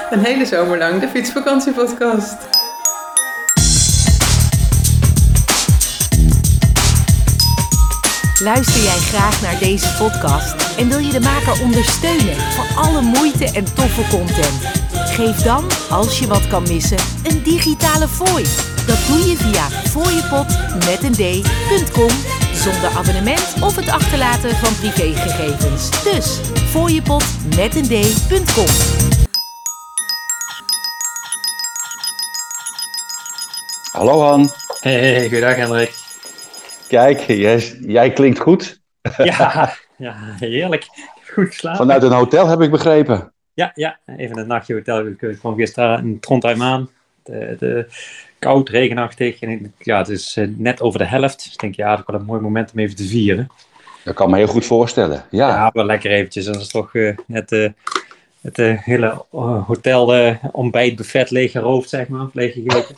Een hele zomer lang de Fietsvakantiepodcast. Luister jij graag naar deze podcast en wil je de maker ondersteunen voor alle moeite en toffe content? Geef dan, als je wat kan missen, een digitale fooi. Dat doe je via fooiepot.com zonder abonnement of het achterlaten van privégegevens. Dus fooiepot.com. Hallo Han. Hey, goedendag Hendrik. Kijk, jij klinkt goed. Ja, heerlijk. Goed geslapen. Vanuit een hotel heb ik begrepen. Ja, even een nachtje hotel. Ik kwam gisteren in Trondheim aan. De koud, regenachtig. En het is net over de helft. Dus ik denk, dat is wel een mooi moment om even te vieren. Dat kan me heel goed voorstellen. Ja, wel lekker eventjes. En dat is toch net het hele hotel ontbijtbuffet leeggeroofd, zeg maar. Leeg gegeten.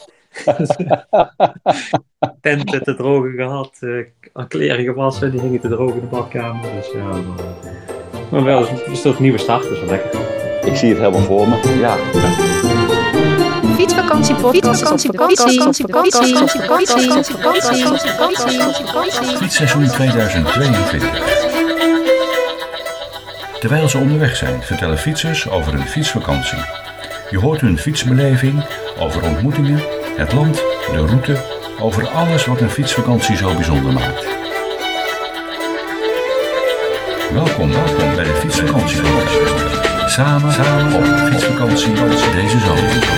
Tenten te drogen gehad, kleren gewassen, die hingen te drogen in de badkamer. Dus maar wel, het is toch een nieuwe start, dus wel lekker. ik zie het helemaal voor me. Ja. Fietsseizoen 2022. Terwijl ze onderweg zijn, vertellen fietsers over hun fietsvakantie. Je hoort hun fietsbeleving, over ontmoetingen, het land, de route, over alles wat een fietsvakantie zo bijzonder maakt. Welkom bij de Fietsvakantie. Samen op fietsvakantie deze zomer.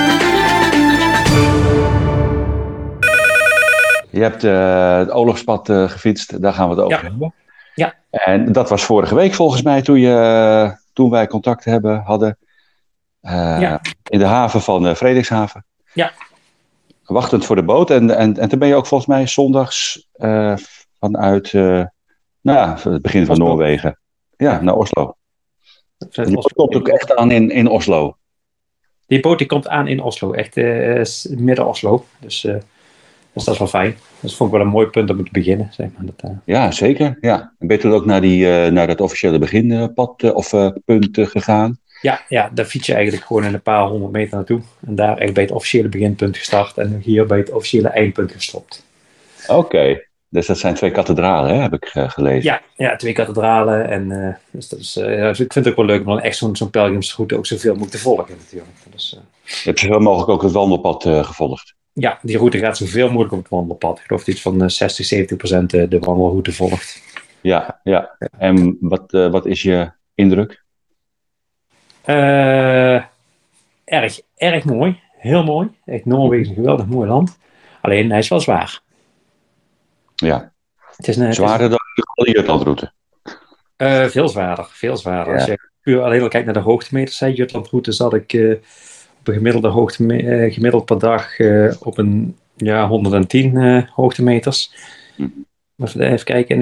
Je hebt het oorlogspad gefietst, daar gaan we het over hebben. Ja. En dat was vorige week volgens mij toen wij contact hadden. In de haven van Frederikshaven. Ja. Wachtend voor de boot. En toen ben je ook volgens mij zondags vanuit het begin van Oslo. Noorwegen. Ja, naar Oslo. Die boot komt ook echt aan in Oslo. Die boot die komt aan in Oslo, echt midden Oslo. Dus dat is wel fijn. Dat vond ik wel een mooi punt om te beginnen. Zeg maar. Ja, zeker. Ja. En ben je toen ook naar dat officiële beginpad punt gegaan? Ja, daar fiets je eigenlijk gewoon in een paar 100 meter naartoe. En daar echt bij het officiële beginpunt gestart. En hier bij het officiële eindpunt gestopt. Oké. Dus dat zijn 2 kathedralen, hè, heb ik gelezen. Ja, 2 kathedralen. En dus dat is, dus ik vind het ook wel leuk om dan echt zo'n pelgrimsroute ook zoveel moeten volgen natuurlijk. Dus, Je hebt zoveel mogelijk ook het wandelpad gevolgd. Ja, die route gaat zoveel mogelijk op het wandelpad. Ik geloof dat iets van 60-70% de wandelroute volgt. Ja. En wat is je indruk? Erg mooi. Heel mooi. Echt Noorwegen is een geweldig mooi land. Alleen hij is wel zwaar. Ja. Het is zwaarder dan de Jutlandroute? Veel zwaarder. Ja. Als je puur alleen kijkt naar de hoogtemeters, Jutlandroute zat ik op een gemiddelde gemiddeld per dag op een 110 hoogtemeters. Even kijken.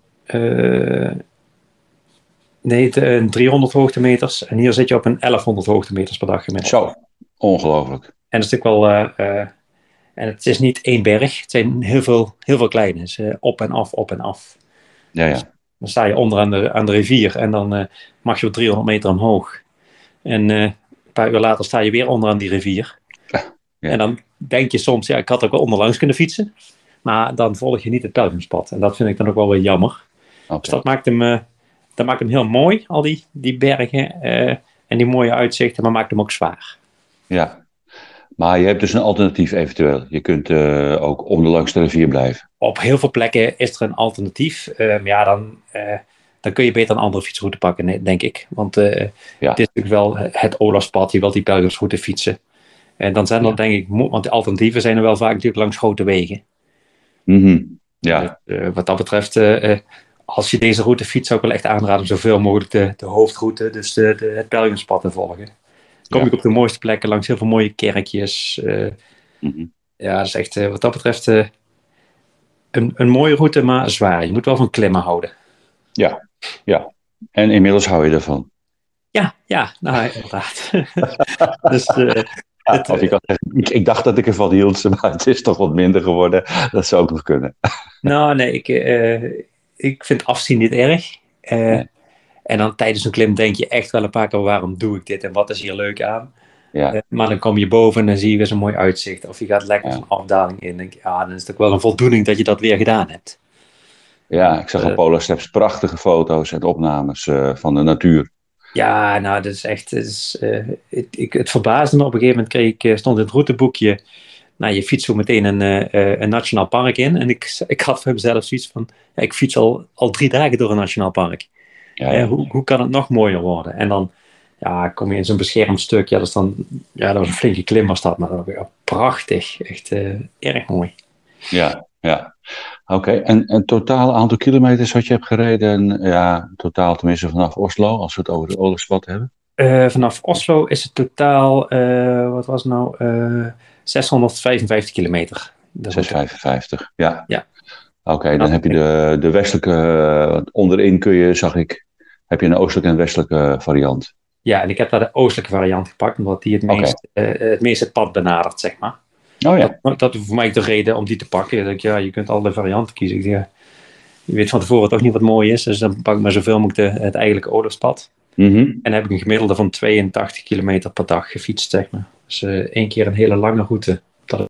Nee, 300 hoogtemeters. En hier zit je op een 1100 hoogtemeters per dag gemiddeld. Zo, ongelooflijk. En dat is natuurlijk wel... en het is niet één berg. Het zijn heel veel kleine. Dus op en af. Ja. Dus dan sta je onder aan de rivier. En dan mag je op 300 meter omhoog. En een paar uur later sta je weer onder aan die rivier. Ja. En dan denk je soms... ik had ook wel onderlangs kunnen fietsen. Maar dan volg je niet het pelgrimspad. En dat vind ik dan ook wel weer jammer. Okay. Dus dat maakt hem heel mooi, al die bergen en die mooie uitzichten, maar maakt hem ook zwaar. Ja, maar je hebt dus een alternatief eventueel. Je kunt ook onderlangs de rivier blijven. Op heel veel plekken is er een alternatief. Dan kun je beter een andere fietsroute pakken, denk ik. Want het is natuurlijk wel het oorlogspad, je wilt die pelgrimsroute fietsen. En dan zijn er denk ik, want de alternatieven zijn er wel vaak natuurlijk langs grote wegen. Mm-hmm. Ja. Wat dat betreft... als je deze route fietst, zou ik wel echt aanraden om zoveel mogelijk de hoofdroute, dus het pelgrimspad te volgen. Kom ik op de mooiste plekken, langs heel veel mooie kerkjes. Ja, dat is echt wat dat betreft een mooie route, maar zwaar. Je moet wel van klimmen houden. Ja. En inmiddels hou je ervan. Ja, inderdaad. Dus, ik dacht dat ik ervan hield, maar het is toch wat minder geworden. Dat zou ook nog kunnen. Nou, nee, ik vind afzien niet erg. En dan tijdens een klim denk je echt wel een paar keer, waarom doe ik dit en wat is hier leuk aan? Ja. Maar dan kom je boven en dan zie je weer zo'n mooi uitzicht. Of je gaat lekker zo'n afdaling in. Denk je, dan is het ook wel een voldoening dat je dat weer gedaan hebt. Ja, ik zag op Polar Steps prachtige foto's en opnames van de natuur. Ja, nou, dat is echt... Het verbaasde me. Op een gegeven moment stond in het routeboekje... Nou, je fietst zo meteen een nationaal park in. En ik had voor mezelf zoiets van... Ja, ik fiets al 3 dagen door een nationaal park. Ja. Hoe kan het nog mooier worden? En dan kom je in zo'n beschermd stuk. Ja, dat was een flinke klim was dat. Maar dat was prachtig. Echt erg mooi. Ja. Oké, en totaal aantal kilometers wat je hebt gereden? Ja, totaal tenminste vanaf Oslo, als we het over de Oderspad hebben. Vanaf Oslo is het totaal, wat was het nou, 655 kilometer. 655, ja. Oké, Ja. dan heb je de westelijke, onderin heb je een oostelijke en westelijke variant. Ja, en ik heb daar de oostelijke variant gepakt, omdat die het meest het pad benadert, zeg maar. Oh ja. Dat is voor mij de reden om die te pakken. Dat je kunt alle varianten kiezen. Ik zeg, je weet van tevoren toch niet wat mooi is, dus dan pak ik maar zoveel mogelijk het eigenlijke Oderspad. Mhm. En dan heb ik een gemiddelde van 82 kilometer per dag gefietst, zeg maar. Dus 1 keer een hele lange route.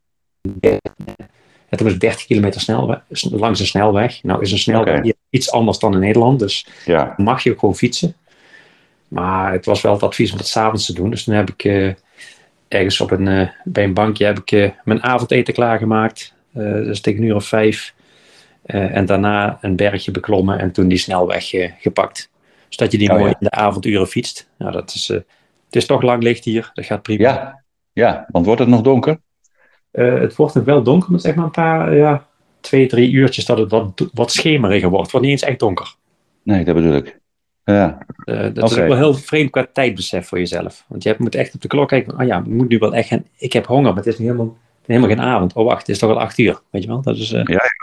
Het was 30 kilometer langs een snelweg. Nou is een snelweg hier iets anders dan in Nederland, dus Ja. mag je ook gewoon fietsen. Maar het was wel het advies om het 's avonds te doen. Dus dan heb ik ergens bij een bankje heb ik mijn avondeten klaargemaakt. Dus tegen 5:00. En daarna een bergje beklommen en toen die snelweg gepakt. Zodat je die mooi in de avonduren fietst. Nou, het is toch lang licht hier, dat gaat prima. Ja, want wordt het nog donker? Het wordt nog wel donker, maar zeg maar een paar, 2-3 uurtjes dat het wat schemeriger wordt. Het wordt niet eens echt donker. Nee, dat bedoel ik. Ja. Dat is ook wel heel vreemd qua tijdbesef voor jezelf. Want je moet echt op de klok kijken. Ik moet nu wel echt gaan. Ik heb honger, maar het is helemaal geen avond. Oh wacht, het is toch al 8:00. Weet je wel? Dat is,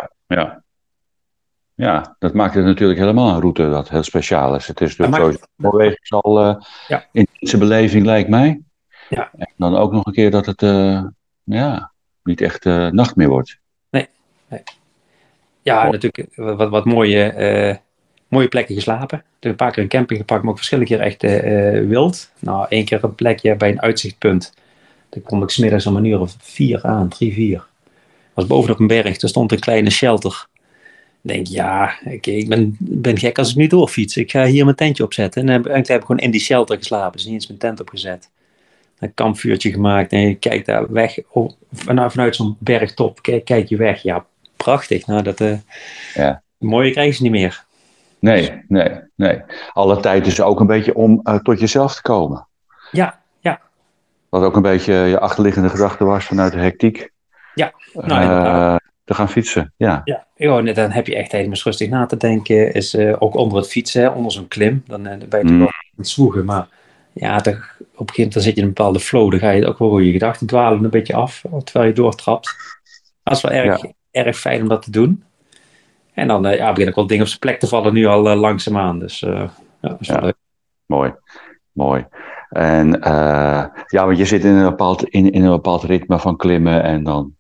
Ja, dat maakt het natuurlijk helemaal een route dat heel speciaal is. Het is dus sowieso Noorwegen al intense beleving, lijkt mij. Ja. En dan ook nog een keer dat het niet echt nacht meer wordt. Nee. Ja, natuurlijk wat mooie plekken geslapen. Ik heb een paar keer een camping gepakt, maar ook verschillende keer echt wild. Nou, 1 keer een plekje bij een uitzichtpunt. Daar kwam ik 's middags om 3-4 aan. Was bovenop een berg, er stond een kleine shelter. Ik denk, ik ben gek als ik nu doorfiets. Ik ga hier mijn tentje opzetten. En eigenlijk heb ik gewoon in die shelter geslapen. Dus niet eens mijn tent opgezet. Een kampvuurtje gemaakt. En je kijkt daar weg. Vanuit zo'n bergtop kijk je weg. Ja, prachtig. Nou, mooie krijgen ze niet meer. Nee. Alle tijd is ook een beetje om tot jezelf te komen. Ja. Wat ook een beetje je achterliggende gedachte was vanuit de hectiek. Ja, inderdaad. Te gaan fietsen, ja. Dan heb je echt even rustig na te denken. Is ook onder het fietsen, onder zo'n klim. Dan ben je toch wel aan het zwoegen. Maar ja, op een gegeven moment dan zit je in een bepaalde flow. Dan ga je ook wel je gedachten dwalen een beetje af. Terwijl je doortrapt. Dat is wel erg fijn om dat te doen. En dan begin ik wel dingen op zijn plek te vallen nu al langzaamaan. Dus dat is wel leuk. Mooi. En want je zit in een bepaald ritme van klimmen en dan,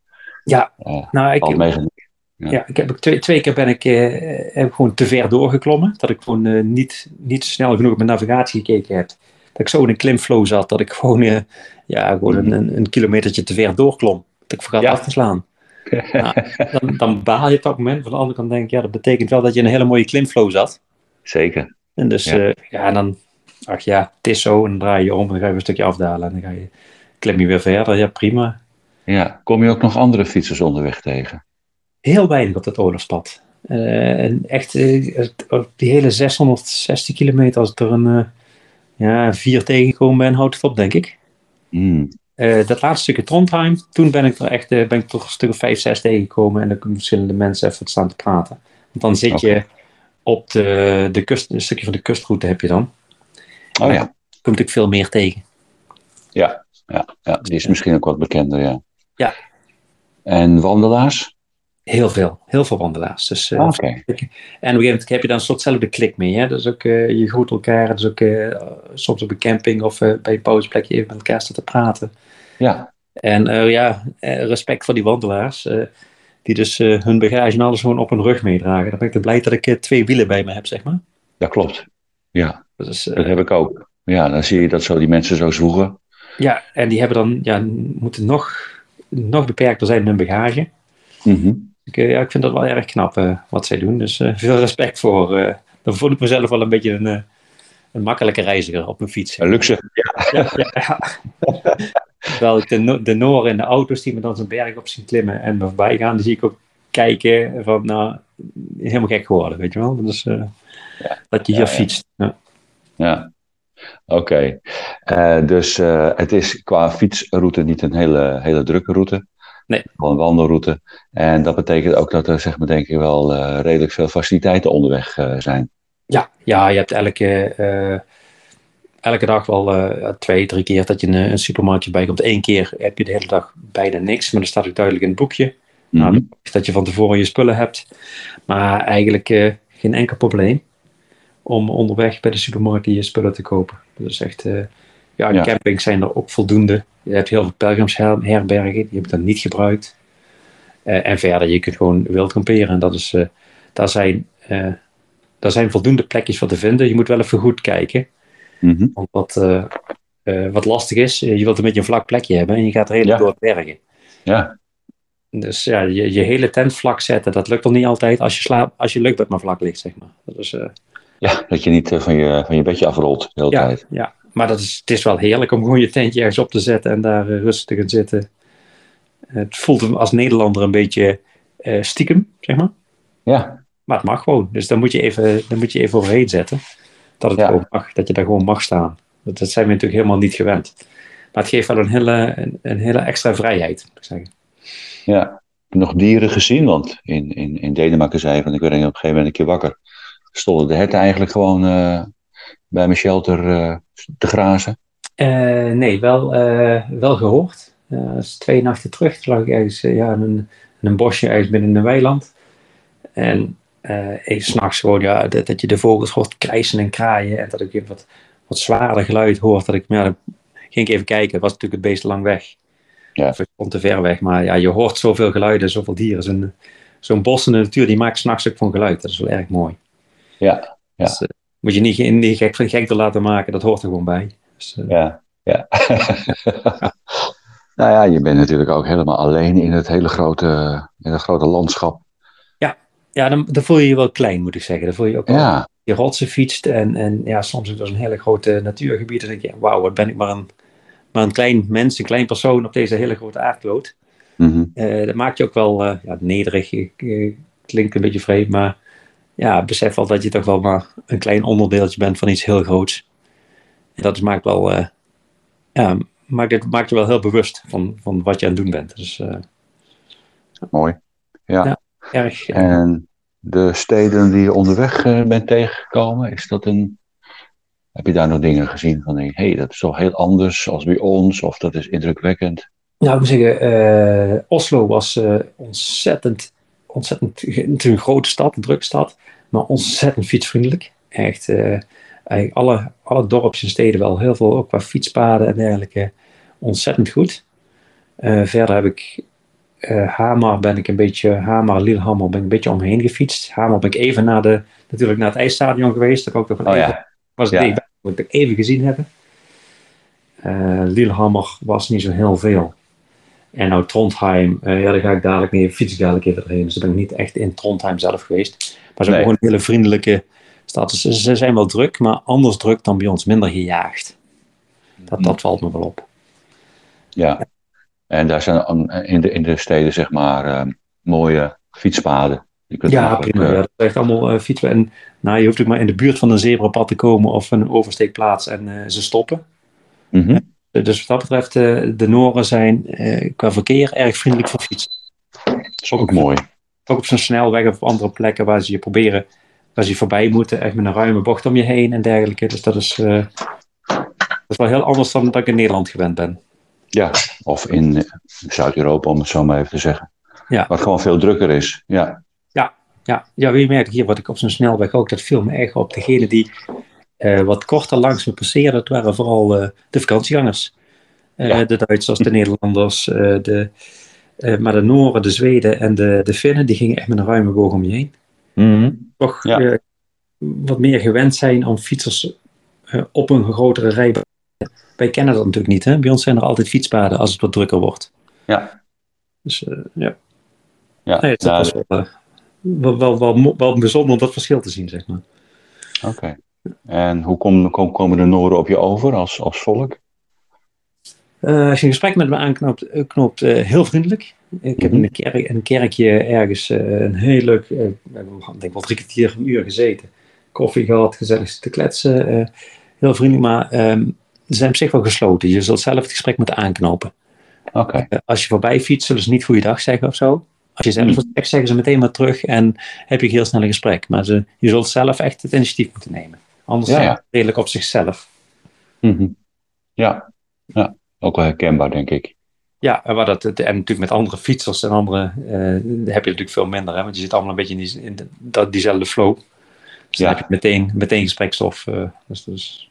ik heb 2 keer heb ik gewoon te ver doorgeklommen. Dat ik gewoon niet snel genoeg op mijn navigatie gekeken heb. Dat ik zo in een klimflow zat, dat ik gewoon een kilometertje te ver doorklom. Dat ik vergat af te slaan. Dan baal je op dat moment. Van de andere kant denk ik, dat betekent wel dat je in een hele mooie klimflow zat. Zeker. En dus, dan, het is zo. En dan draai je om en dan ga je een stukje afdalen. En dan klim je weer verder. Ja, prima. Ja, kom je ook nog andere fietsers onderweg tegen? Heel weinig op dat Oderspad. En echt, die hele 660 kilometer, als ik er 4 tegengekomen ben, houdt het op, denk ik. Dat laatste stukje Trondheim, toen ben ik toch een stuk of 5, 6 tegengekomen en dan kunnen verschillende mensen even staan te praten. Want dan zit je op de kust, een stukje van de kustroute heb je dan. Oh ja. Komt natuurlijk veel meer tegen. Ja, die is misschien ook wat bekender, ja. Ja. En wandelaars? Heel veel wandelaars. Dus, en op een gegeven moment heb je dan een soortzelfde klik mee. Hè? Dus ook, je groet elkaar. Dus ook soms op een camping of bij een pauzeplekje even met elkaar staan te praten. Ja. En respect voor die wandelaars. Die dus hun bagage en alles gewoon op hun rug meedragen. Dan ben ik blij dat ik 2 wielen bij me heb, zeg maar. Dat klopt. Ja, Dus, dat heb ik ook. Ja, dan zie je dat zo die mensen zo zwoegen. ja, en die hebben dan, moeten nog beperkter zijn in hun bagage. Ik vind dat wel erg knap wat zij doen. Dus veel respect voor. Dan voel ik mezelf wel een beetje een makkelijke reiziger op mijn fiets. Een luxe. Ja. Terwijl ik de Noren in de auto's die me dan zo'n berg op zien klimmen en me voorbij gaan, die zie ik ook kijken van, nou, helemaal gek geworden, weet je wel. Dus dat je hier fietst. Ja. Oké. Dus het is qua fietsroute niet een hele drukke route. Nee. Gewoon een wandelroute. En dat betekent ook dat er, zeg maar, denk ik wel redelijk veel faciliteiten onderweg zijn. Ja, je hebt elke dag wel 2-3 keer dat je een supermarktje bij komt. 1 keer heb je de hele dag bijna niks, maar dat staat ook duidelijk in het boekje. Nou, dat je van tevoren je spullen hebt. Maar eigenlijk geen enkel probleem om onderweg bij de supermarkt je spullen te kopen. Dat is echt... campings zijn er ook voldoende. Je hebt heel veel pelgrimsherbergen, die heb ik dan niet gebruikt. En verder, je kunt gewoon wild kamperen. En dat is, daar zijn voldoende plekjes voor te vinden. Je moet wel even goed kijken. Want wat lastig is, je wilt een beetje een vlak plekje hebben en je gaat redelijk door het bergen. Ja. Dus ja, je hele tent vlak zetten, dat lukt nog niet altijd als je luchtbed maar vlak ligt, zeg maar. Dat is, dat je niet van je bedje afrolt de hele tijd. Ja, maar het is wel heerlijk om gewoon je tentje ergens op te zetten en daar rustig te gaan zitten. Het voelt als Nederlander een beetje stiekem, zeg maar. Ja. Maar het mag gewoon. Dus dan moet je even overheen zetten. Dat het gewoon mag, dat je daar gewoon mag staan. Dat zijn we natuurlijk helemaal niet gewend. Maar het geeft wel een hele extra vrijheid, moet ik zeggen. Ja, heb je nog dieren gezien? Want in Denemarken zei je van, ik werd op een gegeven moment een keer wakker. Stonden de herten eigenlijk gewoon bij mijn shelter te grazen? Nee, wel gehoord. Dat is 2 nachten terug. Toen lag ik ergens in een bosje, ergens binnen een weiland. En even 's nachts gewoon, dat je de vogels hoort krijsen en kraaien. En dat ik even wat zwaarder geluid hoort. Dan ging ik even kijken. Het was natuurlijk het beest lang weg. Ja. Of ik stond te ver weg. Maar ja, je hoort zoveel geluiden, zoveel dieren. Zo'n bos in de natuur, die maakt 's nachts ook van geluid. Dat is wel erg mooi. Ja. Dus, moet je niet gek te laten maken. Dat hoort er gewoon bij. Dus, ja. Nou ja, je bent natuurlijk ook helemaal alleen in het hele grote landschap. Ja, dan voel je je wel klein, moet ik zeggen. Dan voel je ook wel je rotsen fietst. En soms is het een hele grote natuurgebied. Dan denk je, wauw, wat ben ik maar een klein mens, een klein persoon op deze hele grote aardkloot. Dat maakt je ook wel nederig. Klinkt een beetje vreemd, maar besef wel dat je toch wel maar een klein onderdeeltje bent van iets heel groots. En dat maakt je wel heel bewust van wat je aan het doen bent. Dus, mooi. Ja. Erg. En de steden die je onderweg bent tegengekomen, heb je daar nog dingen gezien van, hey, dat is toch heel anders als bij ons, of dat is indrukwekkend? Nou, ik moet zeggen, Oslo was ontzettend, een grote stad, een drukke stad, maar ontzettend fietsvriendelijk. Echt, eigenlijk alle dorpjes en steden wel heel veel, ook qua fietspaden en dergelijke, ontzettend goed. Verder heb ik Hamar, Lillehammer ben ik een beetje omheen gefietst. Hamar ben ik even natuurlijk naar het ijsstadion geweest. Daar was ik dichtbij, moet ik even gezien hebben. Lillehammer was niet zo heel veel. En nou Trondheim, daar ga ik dadelijk fiets ik dadelijk even erheen. Dus dan ben ik niet echt in Trondheim zelf geweest. Maar ze hebben gewoon een hele vriendelijke stad. Dus ze zijn wel druk, maar anders druk dan bij ons. Minder gejaagd. Dat valt me wel op. Ja. En daar zijn in de steden, zeg maar, mooie fietspaden. Prima. Dat is echt allemaal fietsen. En je hoeft ook maar in de buurt van een zebrapad te komen of een oversteekplaats en ze stoppen. Dus wat dat betreft, de Noren zijn qua verkeer erg vriendelijk voor fietsen. Dat is ook mooi. Ook op zo'n snelweg of op andere plekken waar ze je proberen, waar ze voorbij moeten, echt met een ruime bocht om je heen en dergelijke. Dus dat is wel heel anders dan dat ik in Nederland gewend ben. Ja, of in Zuid-Europa, om het zo maar even te zeggen. Ja. Wat gewoon veel drukker is. Je merkt hier wat ik op zo'n snelweg ook, dat viel me erg op. Degene die wat korter langs me passeerden, dat waren vooral de vakantiegangers. De Duitsers, de Nederlanders, maar de Noren, de Zweden en de Finnen, die gingen echt met een ruime boog om je heen. Toch wat meer gewend zijn om fietsers op een grotere rij. Wij kennen dat natuurlijk niet. Hè? Bij ons zijn er altijd fietspaden als het wat drukker wordt. Ja. Dus ja. Ja. Nee, dat was wel bijzonder om dat verschil te zien, zeg maar. Oké. En hoe komen de Nooren op je over als volk? Als je een gesprek met me aanknoopt, heel vriendelijk. Ik heb in een kerkje ergens een heel leuk, ik denk wel 3 kwartier, een uur gezeten. Koffie gehad, gezellig zitten kletsen. Heel vriendelijk, maar ze zijn op zich wel gesloten. Je zult zelf het gesprek moeten aanknopen. Oké. Als je voorbij fietst, zullen ze niet goeiedag zeggen of zo. Als je zelf wat zegt, zeggen ze meteen maar terug en heb je heel snel een gesprek. Maar je zult zelf echt het initiatief moeten nemen. Anders zijn ze redelijk op zichzelf. Mm-hmm. Ja, ook wel herkenbaar, denk ik. Ja, en natuurlijk met andere fietsers en andere heb je natuurlijk veel minder. Hè, want je zit allemaal een beetje in diezelfde flow. Dus dan heb je meteen gesprekstof. Dus.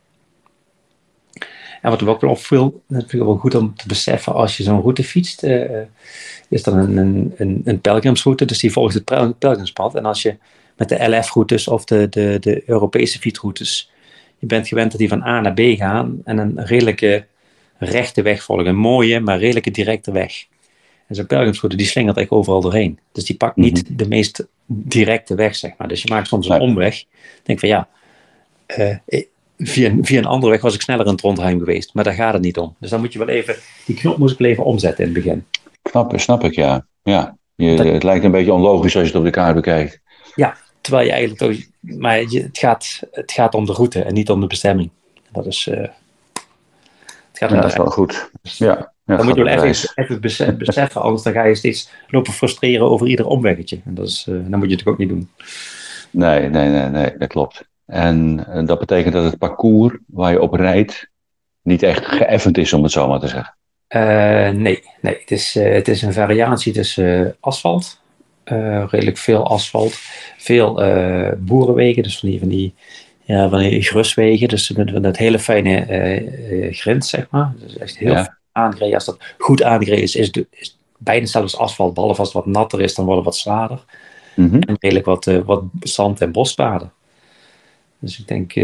En wat er ook wel opviel, dat vind ik wel goed om te beseffen, als je zo'n route fietst, is dan een pelgrimsroute, dus die volgt het pelgrimspad. En als je met de LF-routes of de Europese fietsroutes, je bent gewend dat die van A naar B gaan en een redelijke rechte weg volgen. Een mooie, maar redelijke directe weg. En zo'n pelgrimsroute, die slingert echt overal doorheen. Dus die pakt niet de meest directe weg, zeg maar. Dus je maakt soms een omweg. Denk van via een andere weg was ik sneller in Trondheim geweest. Maar daar gaat het niet om. Dus dan moet je wel even, die knop moest ik wel even omzetten in het begin. Snap ik, ja. Het lijkt een beetje onlogisch als je het op de kaart bekijkt. Ja, terwijl je eigenlijk maar het gaat om de route en niet om de bestemming. Dat is... dat is wel goed. Ja, dan moet je wel even beseffen, anders dan ga je steeds lopen frustreren over ieder omweggetje. En dat moet je natuurlijk ook niet doen. Nee, dat klopt. En dat betekent dat het parcours waar je op rijdt niet echt geëffend is, om het zo maar te zeggen. Nee. Het is een variatie tussen asfalt, redelijk veel asfalt, veel boerenwegen, dus van die gruswegen, dus met dat hele fijne grind, zeg maar. Dus echt heel fijn aangereden. Als dat goed aangereden is het bijna zelfs asfalt, behalve als het wat natter is, dan wordt het wat zwaarder. Mm-hmm. En redelijk wat zand- en bospaden. Dus ik denk,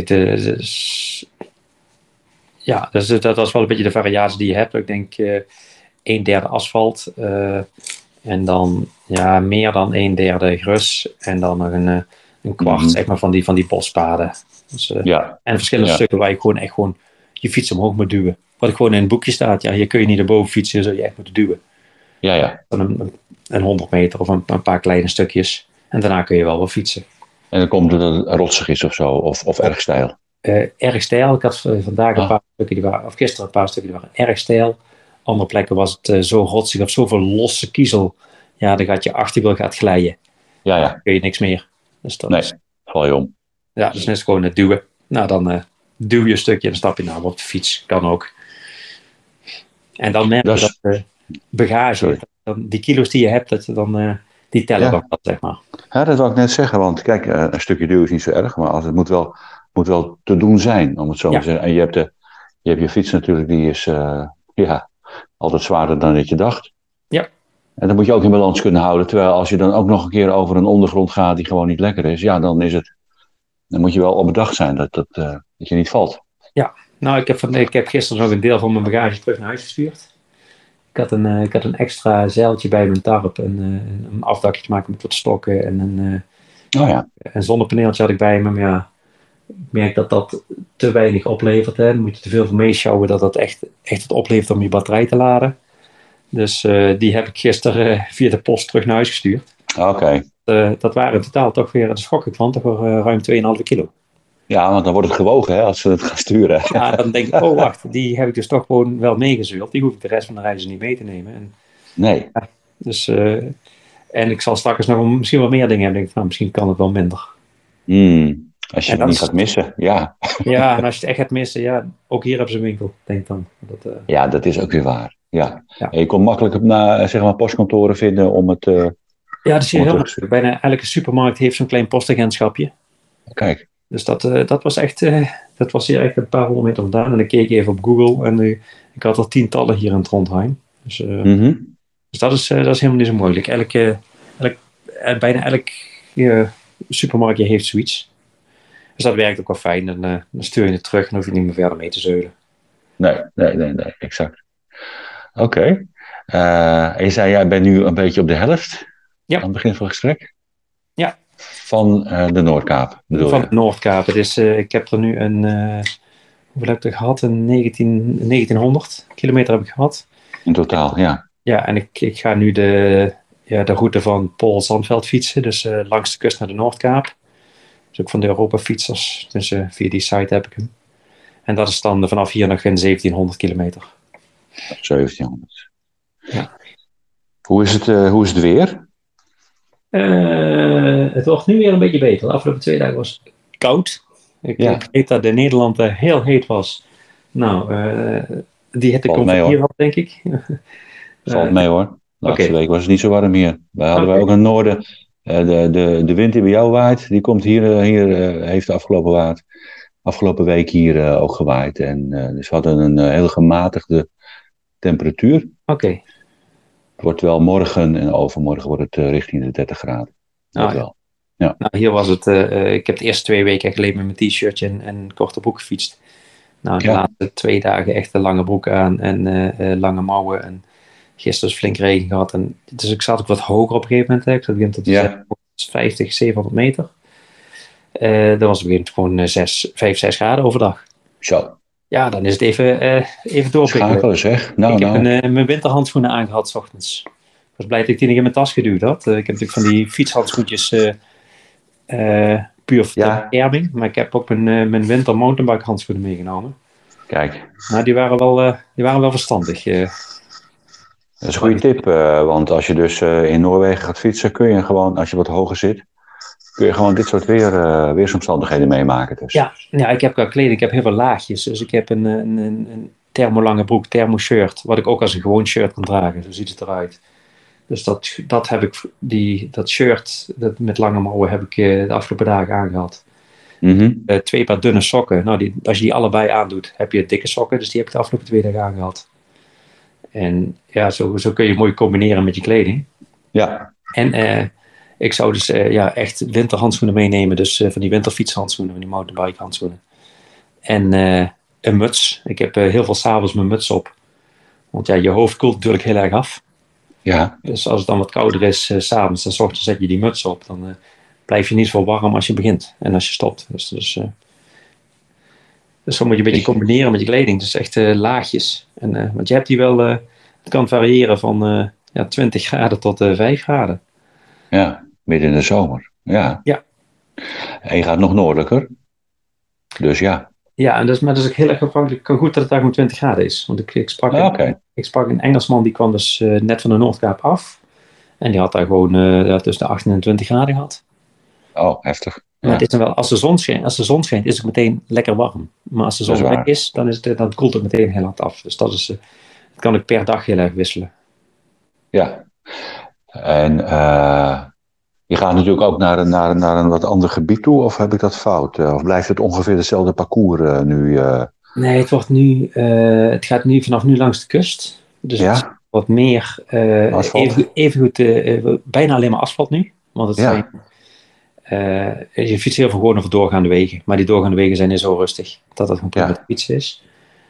dat is wel een beetje de variatie die je hebt. Ik denk 1/3 asfalt en dan meer dan 1/3 grus en dan nog een kwart zeg maar, van die bospaden. Dus, en verschillende stukken waar je gewoon je fiets omhoog moet duwen. Wat ik gewoon in het boekje staat, hier kun je niet naar boven fietsen, zul je echt moeten duwen. Ja. Dan een 100 meter of een paar kleine stukjes en daarna kun je wel wat fietsen. En dan komt het dat het rotsig is of zo, of erg steil? Erg steil. Ik had vandaag een paar stukken, of gisteren een paar stukken, die waren erg steil. Andere plekken was het zo rotsig of zoveel losse kiezel. Ja, dan gaat je achterwiel glijden. Ja. Dan kun je niks meer. Dus val je om. Ja, dus net gewoon het duwen. Nou, dan duw je een stukje en dan stap je op de fiets. Kan ook. En dan merk je dat bagage, die kilo's die je hebt, die tellen dan dat, zeg maar. Ja, dat wil ik net zeggen, want kijk, een stukje duwen is niet zo erg, maar het moet wel te doen zijn, om het zo te zeggen. En je hebt je fiets natuurlijk, die is altijd zwaarder dan dat je dacht. Ja. En dan moet je ook in balans kunnen houden, terwijl als je dan ook nog een keer over een ondergrond gaat die gewoon niet lekker is, dan moet je wel op bedacht zijn dat je niet valt. Ja, nou, ik heb gisteren nog een deel van mijn bagage terug naar huis gestuurd. Ik had een extra zeiltje bij mijn tarp, een afdakje te maken met wat stokken en een zonnepaneeltje had ik bij me. Maar ik merk dat te weinig oplevert. Hè. Dan moet je te veel voor meeschouwen dat echt het oplevert om je batterij te laden. Dus die heb ik gisteren via de post terug naar huis gestuurd. Oké. Dat waren in totaal toch weer, de schok ik van, toch weer ruim 2,5 kilo. Ja, want dan wordt het gewogen als ze het gaan sturen. Ja, dan denk ik, wacht, die heb ik dus toch gewoon wel meegezeuld. Die hoef ik de rest van de reizen niet mee te nemen. Nee. Ja, dus, en ik zal straks nog misschien wel meer dingen hebben. Denk ik, misschien kan het wel minder. Als je het niet gaat missen, ja. Ja, en als je het echt gaat missen, ook hier hebben ze een winkel, denk dan. Ja, dat is ook weer waar. Ja. En je kon makkelijk postkantoren vinden om het... ja, dat zie je heel makkelijk. Bijna elke supermarkt heeft zo'n klein postagentschapje. Kijk. Dus dat was echt, dat was hier echt een paar 100 meter vandaan. En ik keek even op Google en ik had er tientallen hier in Trondheim. Dus, dus dat is helemaal niet zo moeilijk. Bijna elk supermarktje heeft zoiets. Dus dat werkt ook wel fijn. En dan stuur je het terug en hoef je niet meer verder mee te zeulen. Nee, exact. Oké. En je zei, jij bent nu een beetje op de helft. Ja. Aan het begin van het gesprek. Ja. Van de Noordkaap, bedoel je? Van de Noordkaap. Dus ik heb er nu hoeveel heb ik er gehad? 1900 kilometer heb ik gehad. In totaal, ja. Ja, en ik ga nu de route van Paul Zandveld fietsen. Dus langs de kust naar de Noordkaap. Dus ook van de Europa fietsers. Dus via die site heb ik hem. En dat is dan vanaf hier nog 1700 kilometer. 1700. Ja. Hoe is het weer? Het wordt nu weer een beetje beter. De afgelopen 2 dagen was het koud. Ik weet dat in Nederland heel heet was. Nou, die hitte komt hier wel, denk ik. Valt mee hoor. De laatste week was het niet zo warm hier. Wij hadden ook in het noorden. De wind die bij jou waait, die komt hier heeft de afgelopen week hier ook gewaaid. En dus we hadden een heel gematigde temperatuur. Oké. Het wordt wel morgen en overmorgen wordt het richting de 30 graden. Dat wel. Ja. Nou, hier was het, ik heb de eerste 2 weken echt alleen met mijn t-shirtje en korte broek gefietst. Nou, de laatste 2 dagen echt een lange broek aan en lange mouwen. En gisteren is flink regen gehad. Dus ik zat ook wat hoger op een gegeven moment. Ik zat begin tot 50, 700 meter. Dan was het begin gewoon 5, 6 graden overdag. Zo. Ja, dan is het even doorprikken. Schakelen zeg. Ik heb mijn winterhandschoenen aangehad 's ochtends. Ik was blij dat ik die nog in mijn tas geduwd had. Ik heb natuurlijk van die fietshandschoentjes puur voor de bescherming. Maar ik heb ook mijn winter mountainbike handschoenen meegenomen. Kijk. Nou, die waren wel verstandig. Dat is een goede tip. Want als je dus in Noorwegen gaat fietsen, kun je gewoon, als je wat hoger zit, kun je gewoon dit soort weersomstandigheden meemaken. Dus. Ja, ik heb qua kleding, ik heb heel veel laagjes. Dus ik heb een thermolange broek, thermoshirt, wat ik ook als een gewoon shirt kan dragen. Zo ziet het eruit. Dus dat heb ik, dat shirt met lange mouwen heb ik de afgelopen dagen aangehad. 2 paar dunne sokken. Nou, als je die allebei aandoet, heb je dikke sokken. Dus die heb ik de afgelopen 2 dagen aangehad. En ja, zo kun je mooi combineren met je kleding. Ja. En ik zou dus echt winterhandschoenen meenemen. Dus van die winterfietshandschoenen, van die mountainbike handschoenen. En een muts. Ik heb heel veel 's avonds mijn muts op. Want ja, je hoofd koelt natuurlijk heel erg af. Ja. Dus als het dan wat kouder is 's avonds, dan 's ochtends zet je die muts op. Dan blijf je niet zo warm als je begint en als je stopt. Dus zo moet je een beetje combineren met je kleding. Dus echt laagjes. Want je hebt die wel, het kan variëren van 20 graden tot 5 graden. Ja, midden in de zomer. Ja. En je gaat nog noordelijker. Dus ja. Ja, maar dat is ook heel erg afhankelijk. Het kan goed dat het daar gewoon 20 graden is. Want ik sprak een Engelsman, die kwam dus net van de Noordkaap af. En die had daar gewoon tussen de 18 en 20 graden gehad. Oh, heftig. Ja. Het is dan wel, als de zon schijnt, is het meteen lekker warm. Maar als de zon weg is, dan koelt het meteen heel hard af. Dus dat kan ik per dag heel erg wisselen. Ja. En je gaat natuurlijk ook naar een wat ander gebied toe, of heb ik dat fout? Of blijft het ongeveer hetzelfde parcours nu? Nee, het gaat nu vanaf nu langs de kust. Dus het is wat meer evengoed, bijna alleen maar asfalt nu. Want het zijn, je fietst heel veel gewoon over doorgaande wegen. Maar die doorgaande wegen zijn zo rustig dat het gewoon prima te fietsen is.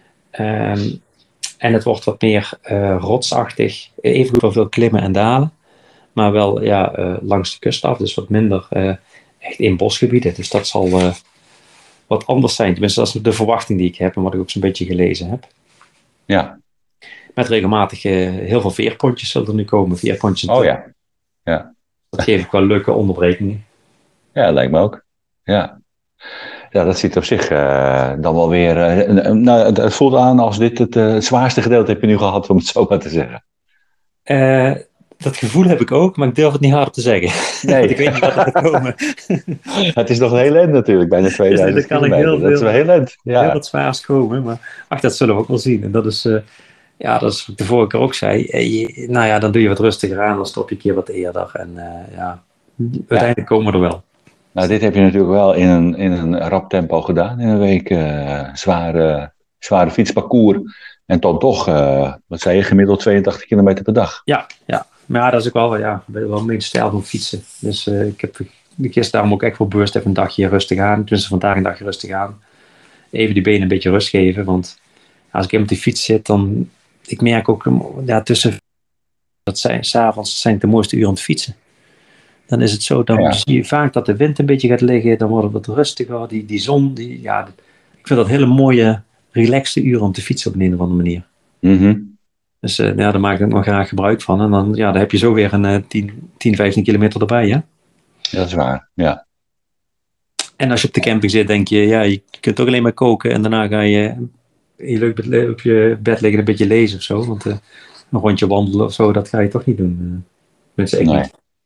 En het wordt wat meer rotsachtig. Evengoed wel veel klimmen en dalen. Maar wel langs de kust af. Dus wat minder echt in bosgebieden. Dus dat zal wat anders zijn. Tenminste, dat is de verwachting die ik heb. En wat ik ook zo'n beetje gelezen heb. Ja. Met regelmatig heel veel veerpontjes zullen er nu komen. Veerpontjes. Oh ja. Dat geeft ook wel leuke onderbrekingen. Ja, lijkt me ook. Ja. Ja, dat ziet op zich dan wel weer... het voelt aan als dit het zwaarste gedeelte heb je nu gehad, om het zo maar te zeggen. Dat gevoel heb ik ook, maar ik durf het niet harder te zeggen. Nee. Want ik weet niet wat er gaat komen. Het is nog een heel eind natuurlijk, bijna 2000 kilometer. Dat is wel heel eind. Ja. Heel wat zwaars komen, maar dat zullen we ook wel zien. En dat is wat ik de vorige keer ook zei. Dan doe je wat rustiger aan, dan stop je een keer wat eerder. En uiteindelijk komen we er wel. Nou, dit heb je natuurlijk wel in een rap tempo gedaan. In een week zware fietsparcours. En dan toch, wat zei je, gemiddeld 82 kilometer per dag. Ja. Maar dat is ook wel mijn stijl van fietsen. Dus ik heb kies daarom ook echt voor bewust even een dagje rustig aan. Tenminste vandaag een dagje rustig aan. Even die benen een beetje rust geven. Want als ik helemaal op die fiets zit, dan... Ik merk ook, tussen... S'avonds zijn het de mooiste uren aan het fietsen. Dan is het zo, dan zie je vaak dat de wind een beetje gaat liggen. Dan wordt het wat rustiger. Die zon, ik vind dat hele mooie, relaxte uren om te fietsen op een of andere manier. Mm-hmm. Dus daar maak ik nog graag gebruik van. En dan heb je zo weer een 10, 15 kilometer erbij, hè? Dat is waar, ja. En als je op de camping zit, denk je, je kunt ook alleen maar koken. En daarna ga je leuk op je bed liggen een beetje lezen of zo. Want een rondje wandelen of zo, dat ga je toch niet doen. Niet.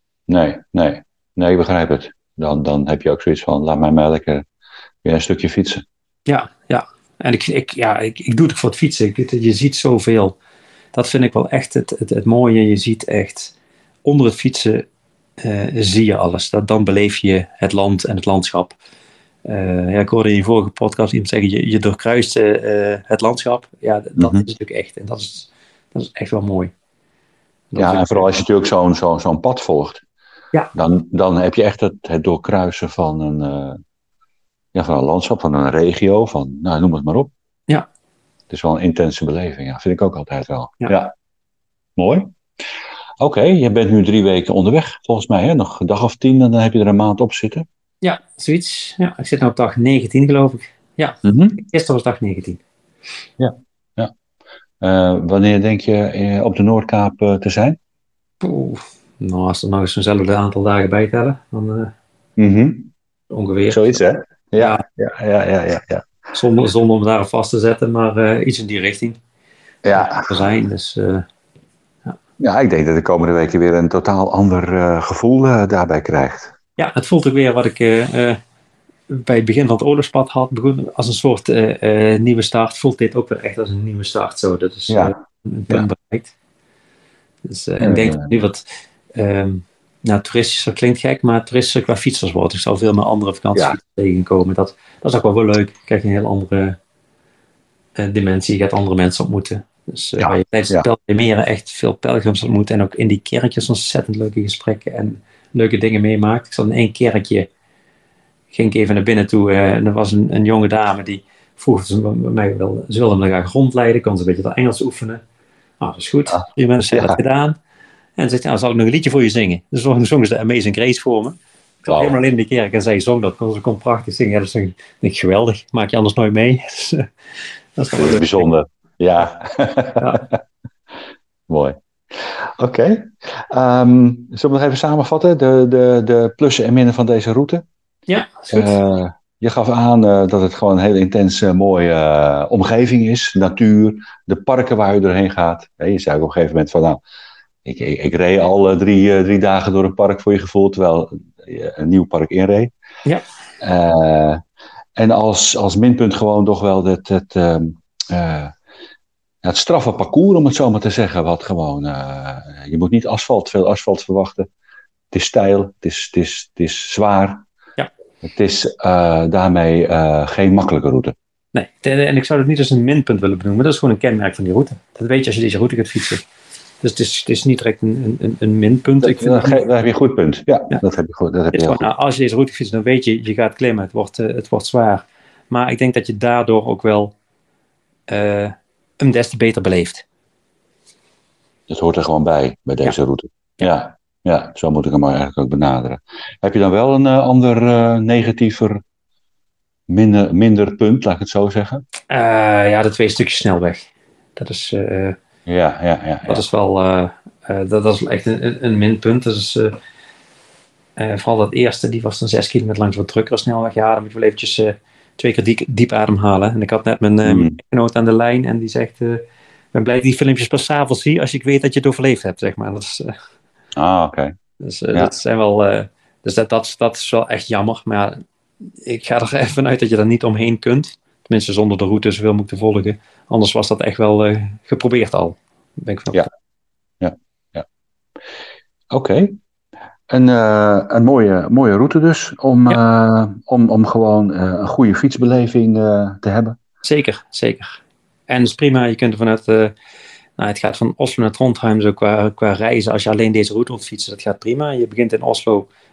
Nee, ik begrijp het. Dan heb je ook zoiets van, laat mij maar lekker weer een stukje fietsen. Ja. En ik doe het voor het fietsen. Je ziet zoveel. Dat vind ik wel echt het mooie. Je ziet echt, onder het fietsen zie je alles. Dan beleef je het land en het landschap. Ik hoorde in je vorige podcast iemand zeggen, je doorkruist het landschap. Ja, dat is natuurlijk echt. En dat is echt wel mooi. En vooral als je natuurlijk zo'n pad volgt. Ja. Dan heb je echt het doorkruisen van een landschap, van een regio, van, noem het maar op. Ja. Het is wel een intense beleving, vind ik ook altijd wel. Ja. Mooi. Oké, je bent nu 3 weken onderweg, volgens mij, hè? Nog een dag of 10 en dan heb je er een maand op zitten. Ja, zoiets. Ja, ik zit nu op dag 19, geloof ik. Ja, Gisteren was dag 19. Ja. Wanneer denk je op de Noordkaap te zijn? Als er nog eens zo'nzelfde aantal dagen bij tellen, dan ongeveer. Zoiets, hè? Ja. Zonder om daar vast te zetten, maar iets in die richting. Ja. Zijn, dus... Ja, ik denk dat de komende weken weer een totaal ander gevoel daarbij krijgt. Ja, het voelt ook weer wat ik bij het begin van het oorlogspad had. Als een soort nieuwe start. Voelt dit ook weer echt als een nieuwe start. Zo, dat is een punt bereikt. Dus ik denk dat nu wat toeristischer klinkt gek, maar toeristischer qua fietsers wordt. Ik zal veel meer andere vakanties tegenkomen. Dat is ook wel leuk. Je krijgt een heel andere dimensie. Je gaat andere mensen ontmoeten. Dus waar je tijdens het pelgrimeren echt veel pelgrims ontmoet. En ook in die kerkjes ontzettend leuke gesprekken en leuke dingen meemaakt. Ik zat in 1 kerkje, ging ik even naar binnen toe. En er was een jonge dame die vroeg ze wilde me graag rondleiden. Kon ze een beetje dat Engels oefenen. Nou, dat is goed. 3 mensen hebben dat gedaan. En ze zei, zal ik nog een liedje voor je zingen? Dus zongen ze de Amazing Grace voor me. Ik was helemaal in de kerk en zij zong dat. Ze kon prachtig zingen. Ja, dat is geweldig. Maak je anders nooit mee. Dus, dat is bijzonder. Ja. Mooi. Oké. Zullen we nog even samenvatten? De plussen en minnen van deze route? Ja, goed. Je gaf aan dat het gewoon een hele intense, mooie omgeving is. Natuur, de parken waar je doorheen gaat. Je zei ook op een gegeven moment van, ik reed al 3 dagen door een park voor je gevoel, terwijl je een nieuw park inreed. Ja. En als minpunt gewoon toch wel het straffe parcours, om het zo maar te zeggen. Wat gewoon, je moet niet veel asfalt verwachten. Het is steil, het is zwaar. Ja. Het is daarmee geen makkelijke route. Nee, en ik zou het niet als een minpunt willen benoemen. Dat is gewoon een kenmerk van die route. Dat weet je als je deze route gaat fietsen. Dus het is niet direct een minpunt. Daar heb je een goed punt. Ja. Dat heb je goed. Als je deze route fietst, dan weet je gaat klimmen. Het wordt zwaar. Maar ik denk dat je daardoor ook wel hem des te beter beleeft. Dat hoort er gewoon bij deze route. Ja, zo moet ik hem maar eigenlijk ook benaderen. Heb je dan wel een ander negatiever, minder punt, laat ik het zo zeggen? De 2 stukjes snelweg. Dat is... Dat is wel... dat is echt een minpunt. Dat is... vooral dat eerste, die was dan 6 kilometer langs wat drukkere snelweg. Ja, dan moet je wel eventjes 2 keer diep ademhalen. En ik had net mijn genoot aan de lijn en die zegt... ik ben blij dat die filmpjes pas 's avonds zie als ik weet dat je het overleefd hebt, zeg maar. Dat is, oké. Dus dat zijn wel... dus dat is wel echt jammer. Maar ik ga er even vanuit dat je er niet omheen kunt. Tenminste, zonder de route zoveel moeten volgen. Anders was dat echt wel geprobeerd al. Ben ik van ja. Oké. Een mooie route dus. Om gewoon een goede fietsbeleving te hebben. Zeker. En dat is prima. Je kunt er vanuit... het gaat van Oslo naar Trondheim zo qua reizen. Als je alleen deze route wilt fietsen, dat gaat prima. Je begint in Oslo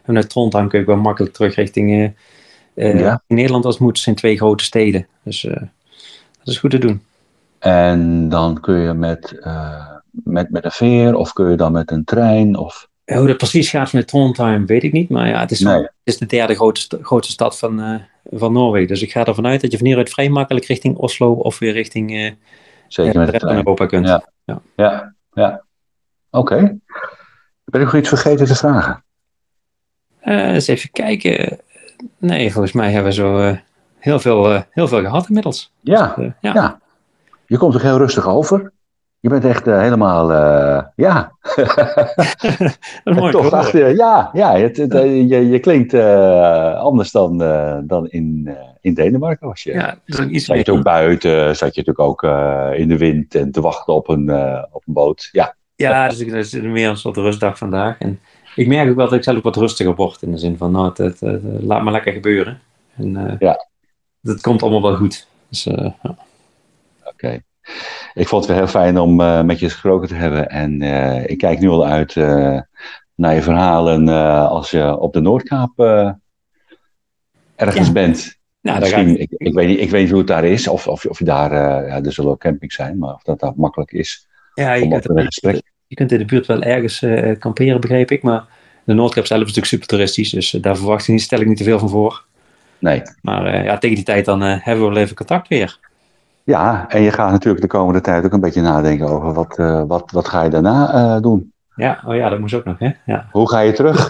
Vanuit Trondheim kun je wel makkelijk terug richting in Nederland als het moet. Zijn 2 grote steden. Dus dat is goed te doen. En dan kun je met een veer of kun je dan met een trein? Of... Hoe dat precies gaat vanuit Trondheim weet ik niet. Maar ja, het is de derde grootste stad van Noorwegen. Dus ik ga ervan uit dat je van hieruit vrij makkelijk richting Oslo of weer richting zeker met de trein. Europa kunt. Ja. Oké. Ben ik nog iets vergeten te vragen? Eens even kijken. Nee, volgens mij hebben we zo heel veel gehad inmiddels. Ja. Je komt er heel rustig over. Je bent echt helemaal, Dat is mooi. Toch achter je. Je klinkt anders dan in Denemarken was je. Ja, dat is ook iets. Zat je het ook buiten? Zat je natuurlijk ook in de wind en te wachten op een boot? Ja. Ja, dus het is meer een soort rustdag vandaag. En ik merk ook wel dat ik zelf ook wat rustiger word. In de zin van, laat maar lekker gebeuren. En dat komt allemaal wel goed. Dus, Oké. Ik vond het weer heel fijn om met je gesproken te hebben. En ik kijk nu al uit naar je verhalen als je op de Noordkaap ergens bent. Nou, misschien, ik weet niet hoe het daar is. Of je daar, er zullen ook campings zijn, maar of dat daar makkelijk is. Ja, je kunt in de buurt wel ergens kamperen, begreep ik. Maar de Noordkaap zelf is natuurlijk super toeristisch. Dus daar stel ik niet te veel van voor. Nee. Maar tegen die tijd dan hebben we wel even contact weer. Ja, en je gaat natuurlijk de komende tijd ook een beetje nadenken over wat ga je daarna doen. Ja, dat moest ook nog, hè? Ja. Hoe ga je terug?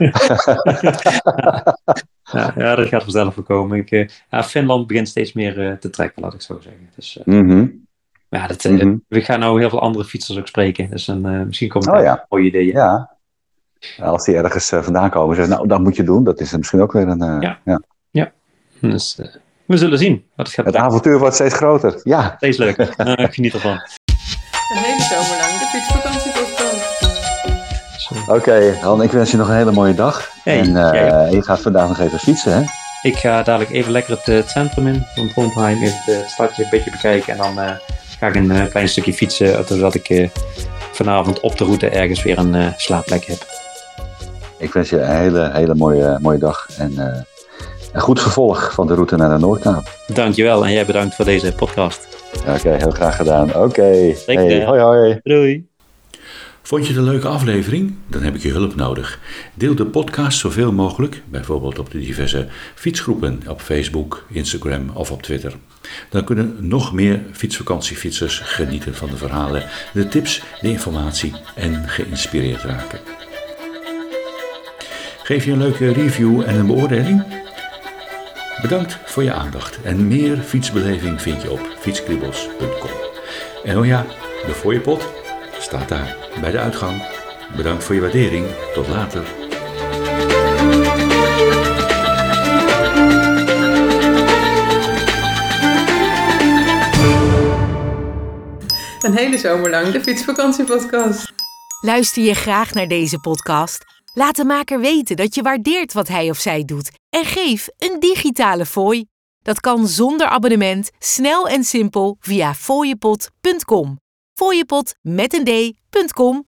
ja, dat gaat vanzelf voorkomen. Finland begint steeds meer te trekken, laat ik zo zeggen. Dus, we gaan nou heel veel andere fietsers ook spreken. Dus misschien komen er mooie ideeën. Ja. Als die ergens vandaan komen, zeggen dat moet je doen. Dat is misschien ook weer een... Ja. Dus... we zullen zien. Het avontuur wordt steeds groter. Ja. Steeds leuker. Ik geniet ervan. Een hele zomer lang de fietsvakantiepodcast. Oké, Han, ik wens je nog een hele mooie dag. En je gaat vandaag nog even fietsen, hè? Ik ga dadelijk even lekker het centrum in van Trondheim. Even het stadje een beetje bekijken. En dan ga ik een klein stukje fietsen. Zodat ik vanavond op de route ergens weer een slaapplek heb. Ik wens je een hele mooie dag. En... een goed vervolg van de route naar de Noordkaap. Dankjewel en jij bedankt voor deze podcast. Oké, heel graag gedaan. Oké. Hey, hoi. Doei. Vond je het een leuke aflevering? Dan heb ik je hulp nodig. Deel de podcast zoveel mogelijk, bijvoorbeeld op de diverse fietsgroepen op Facebook, Instagram of op Twitter. Dan kunnen nog meer fietsvakantiefietsers genieten van de verhalen, de tips, de informatie en geïnspireerd raken. Geef je een leuke review en een beoordeling? Bedankt voor je aandacht en meer fietsbeleving vind je op fietskriebels.com. En de fooiepot staat daar bij de uitgang. Bedankt voor je waardering. Tot later. Een hele zomer lang de fietsvakantiepodcast. Luister je graag naar deze podcast? Laat de maker weten dat je waardeert wat hij of zij doet en geef een digitale fooi. Dat kan zonder abonnement, snel en simpel via fooiepot.com. Fooiepot met een d.com